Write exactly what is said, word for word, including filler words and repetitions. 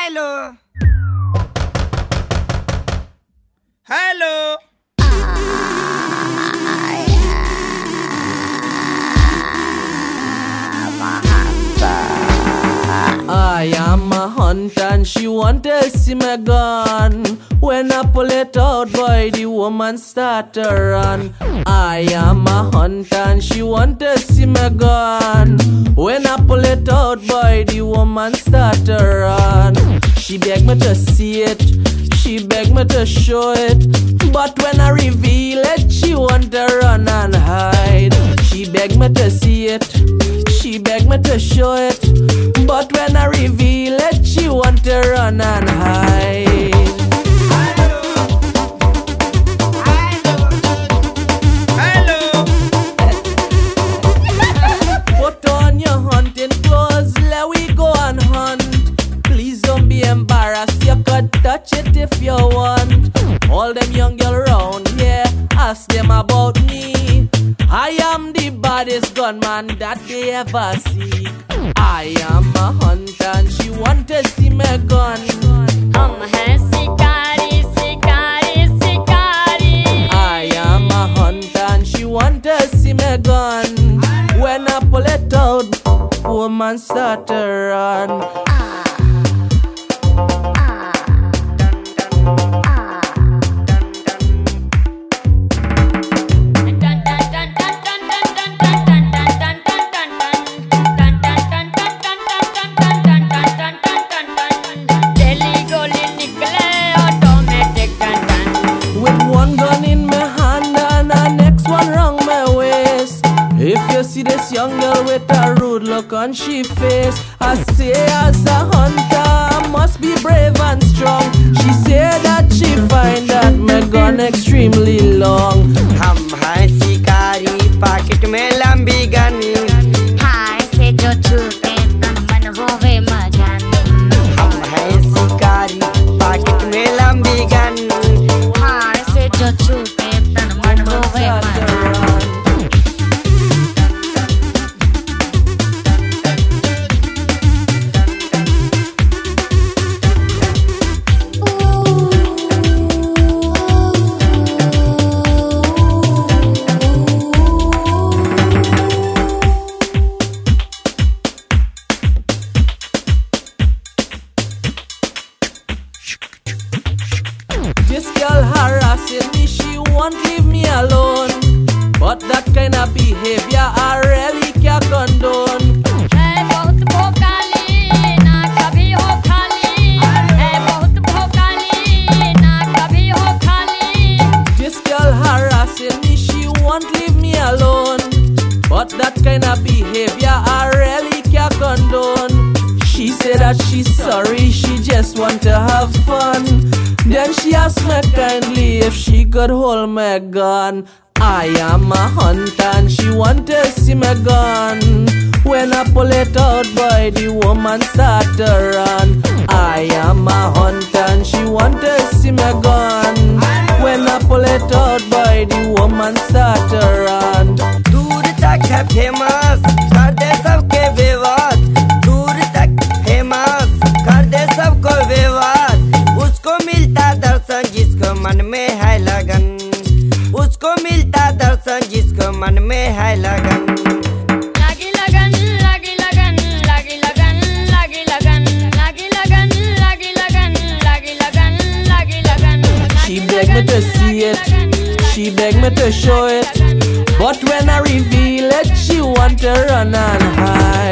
Hello. Hello. I am a hunter and she want to see my gun. When I pull it out, boy, the woman start to run. I am a hunter and she want to see my gun. When I pull it out, boy, the woman start to run. She beg me to see it, she beg me to show it, but when I reveal it, she want to run and hide. She beg me to see it, she beg me to show it, but when I reveal it, she want to run and hide. Hello. Put on your hunting clothes, let we go and hunt. Please don't be embarrassed, you could touch it if you want. All them young girls round here, ask them about me. I am the baddest gunman that they ever see. I am a hunter and she want to see my gun. हम हैं शिकारी शिकारी शिकारी. I am a hunter and she want to see my gun. When I pull it out, woman start to run. If you see this young girl with a rude look on she face, I say as a hunter I must be brave and strong. She say that she find that my gun extremely long. हम हैं शिकारी, pocket में लंबी gun. हाय से जो छूटे तन मन होवे मगन. हम हैं शिकारी, पॉकेट में लंबी गन. हाय से जो छूटे तन मन होवे मगन. This girl harassing me, she won't leave me alone. But that kind of behavior I really can't condone. है बहुत भोकाली ना कभी हो खाली. है बहुत भोकाली ना कभी हो खाली. This girl harassing me, she won't leave me alone. But that kind of behavior I really can't condone. She said that she's sorry, she just want to have fun. Then she asked me kindly if she could hold my gun. I am a hunter and she want to see my gun. When I pull it out, boy, the woman start to run. I am a hunter and she want to see my gun. When I pull it out, boy, the woman start to run. दूर तक है famous, कर दे सबके विवाद. दूर तक famous, कर दे सबको विवाद. उसको मिलता दर्शन जिसको मन में है लगन. उसको मिलता दर्शन जिसको मन में है लगन. लागी लगन लागी लगन लागी लगन लागी लगन लागी लगन लागी लगन लागी लगन लागी लगन. She beg me to see it, she beg me to show it, but when I reveal it, she want to run and hide.